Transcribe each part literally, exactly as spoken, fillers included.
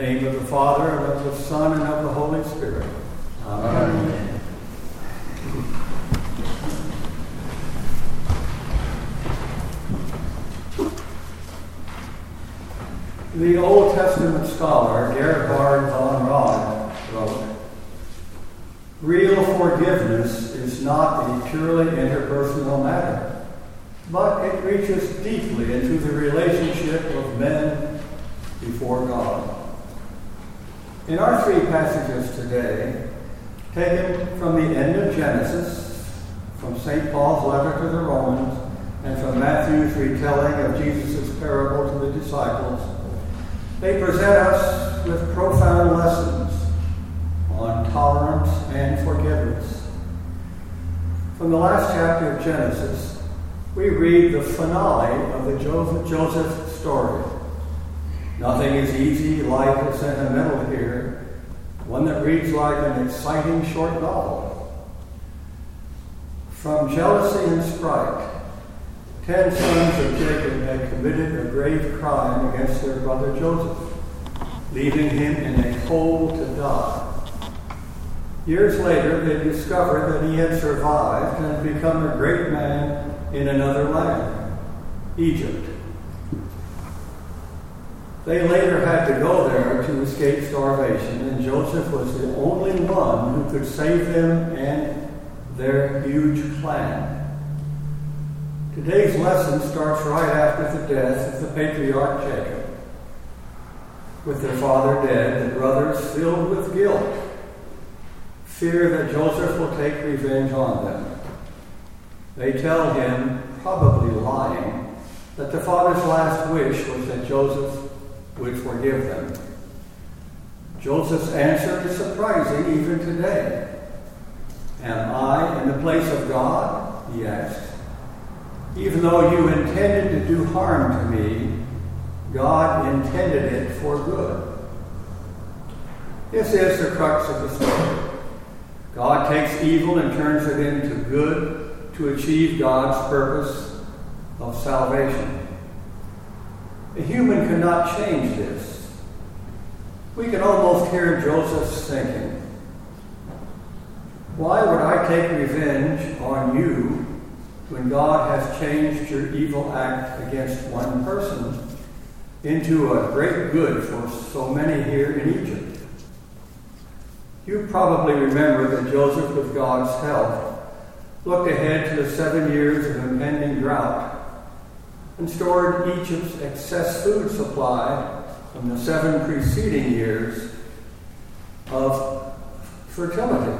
name of the Father, and of the Son, and of the Holy Spirit. Amen. Amen. The Old Testament scholar Gerhard von Rad wrote, "Real forgiveness is not a purely interpersonal matter, but it reaches deeply into the relationship of men before God." In our three passages today, taken from the end of Genesis, from Saint Paul's letter to the Romans, and from Matthew's retelling of Jesus' parable to the disciples, they present us with profound lessons on tolerance and forgiveness. From the last chapter of Genesis, we read the finale of the Joseph story. Nothing is easy, light, or sentimental here, one that reads like an exciting short novel. From jealousy and spite, ten sons of Jacob had committed a grave crime against their brother Joseph, leaving him in a hole to die. Years later, they discovered that he had survived and become a great man in another land, Egypt. They later had to go there to escape starvation, and Joseph was the only one who could save them and their huge plan. Today's lesson starts right after the death of the patriarch Jacob. With their father dead, the brothers filled with guilt fear that Joseph will take revenge on them. They tell him, probably lying, that the father's last wish was that Joseph would forgive them. Joseph's answer is surprising even today. "Am I in the place of God?" he asks. "Even though you intended to do harm to me, God intended it for good." This is the crux of the story. God takes evil and turns it into good to achieve God's purpose of salvation. A human cannot change this. We can almost hear Joseph's thinking, "Why would I take revenge on you when God has changed your evil act against one person into a great good for so many here in Egypt?" You probably remember that Joseph, with God's help, looked ahead to the seven years of impending drought and stored Egypt's excess food supply from the seven preceding years of fertility.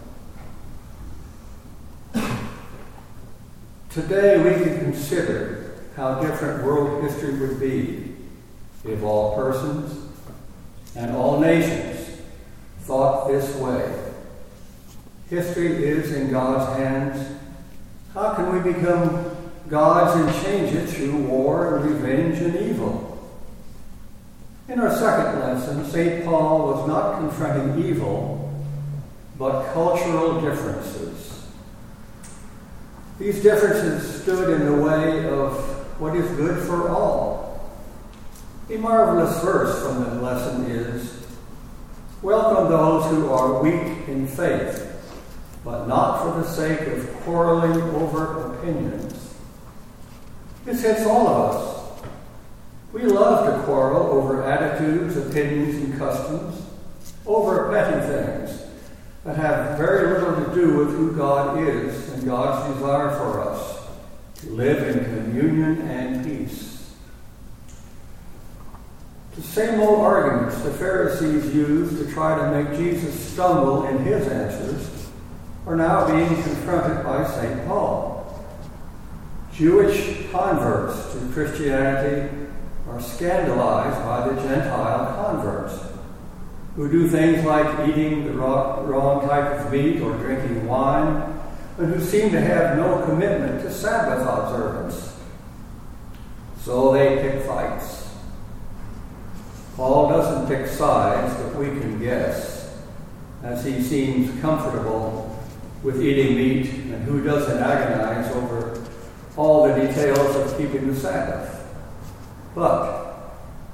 Today we can consider how different world history would be if all persons and all nations thought this way. History is in God's hands. How can we become God's and change it through war and revenge and evil? In our second lesson, Saint Paul was not confronting evil, but cultural differences. These differences stood in the way of what is good for all. A marvelous verse from the lesson is, "Welcome those who are weak in faith, but not for the sake of quarreling over opinions." This hits all of us. We love to quarrel over attitudes, opinions, and customs, over petty things that have very little to do with who God is and God's desire for us to live in communion and peace. The same old arguments the Pharisees used to try to make Jesus stumble in his answers are now being confronted by Saint Paul. Jewish converts to Christianity are scandalized by the Gentile converts, who do things like eating the wrong type of meat or drinking wine, and who seem to have no commitment to Sabbath observance. So they pick fights. Paul doesn't pick sides, but we can guess, as he seems comfortable with eating meat and who doesn't agonize over all the details of keeping the Sabbath. But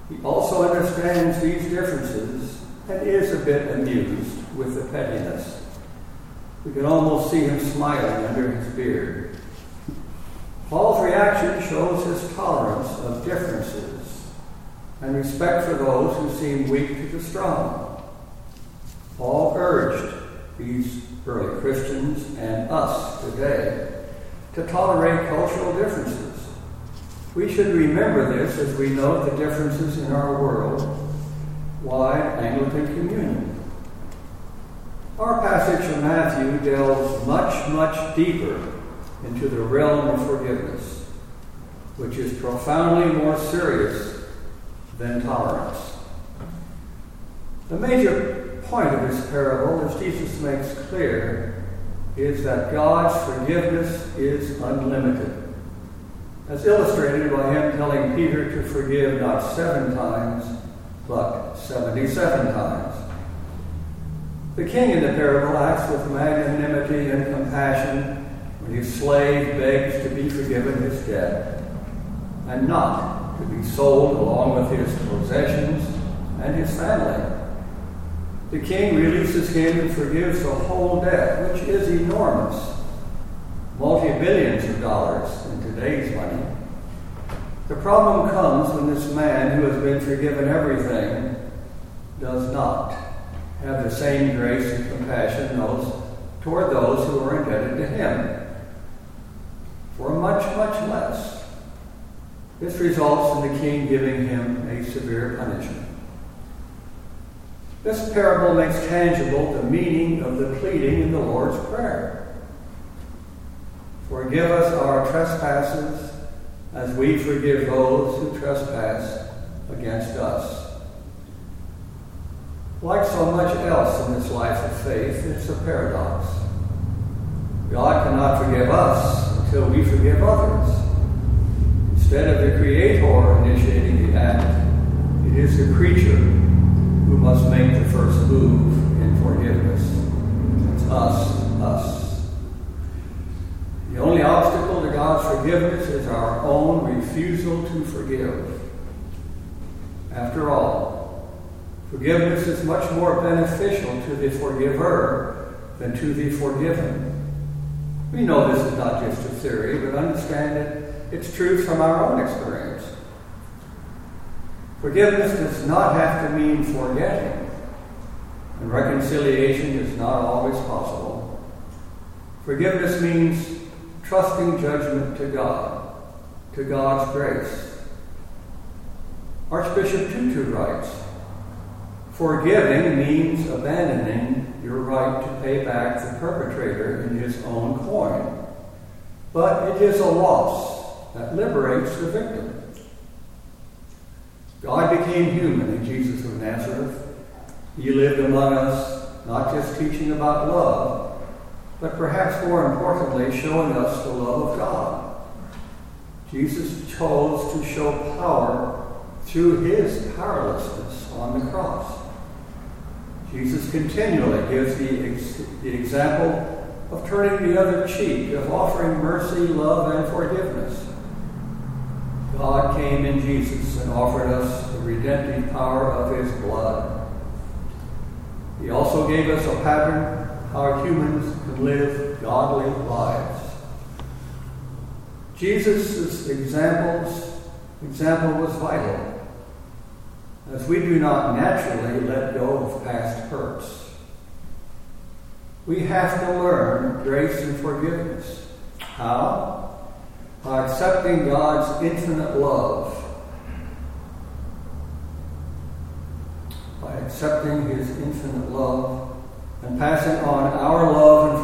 He also understands these differences and is a bit amused with the pettiness. We can almost see him smiling under his beard. Paul's reaction shows his tolerance of differences and respect for those who seem weak to the strong. Paul urged these early Christians and us today to tolerate cultural differences. We should remember this as we note the differences in our world-wide Anglican communion. Our passage from Matthew delves much, much deeper into the realm of forgiveness, which is profoundly more serious than tolerance. The major point of this parable, as Jesus makes clear, is that God's forgiveness is unlimited, as illustrated by him telling Peter to forgive not seven times, but seventy-seven times. The king in the parable acts with magnanimity and compassion when his slave begs to be forgiven his debt, and not to be sold along with his possessions and his family. The king releases him and forgives the whole debt, which is enormous, multi-billions of dollars in today's money. The problem comes when this man who has been forgiven everything does not have the same grace and compassion those, toward those who are indebted to him for much, much less. This results in the king giving him a severe punishment. This parable makes tangible the meaning of the pleading in the Lord's Prayer. Forgive us our trespasses as we forgive those who trespass against us. Like so much else in this life of faith, it's a paradox. God cannot forgive us until we forgive others. Instead of the Creator initiating the act, it is the creature who must make the first move in forgiveness. It's us, us. The only obstacle to God's forgiveness is our own refusal to forgive. After all, forgiveness is much more beneficial to the forgiver than to the forgiven. We know this is not just a theory, but understand it, it's truth from our own experience. Forgiveness does not have to mean forgetting, and reconciliation is not always possible. Forgiveness means trusting judgment to God, to God's grace. Archbishop Tutu writes, forgiving means abandoning your right to pay back the perpetrator in his own coin, but it is a loss that liberates the victim. God became human in Jesus of Nazareth. He lived among us, not just teaching about love, but perhaps more importantly, showing us the love of God. Jesus chose to show power through his powerlessness on the cross. Jesus continually gives the, ex- the example of turning the other cheek, of offering mercy, love, and forgiveness. God came in Jesus and offered us the redemptive power of his blood. He also gave us a pattern how humans can live godly lives. Jesus' examples, example was vital, as we do not naturally let go of past hurts. We have to learn grace and forgiveness. How? By accepting God's infinite love, by accepting his infinite love and passing on our love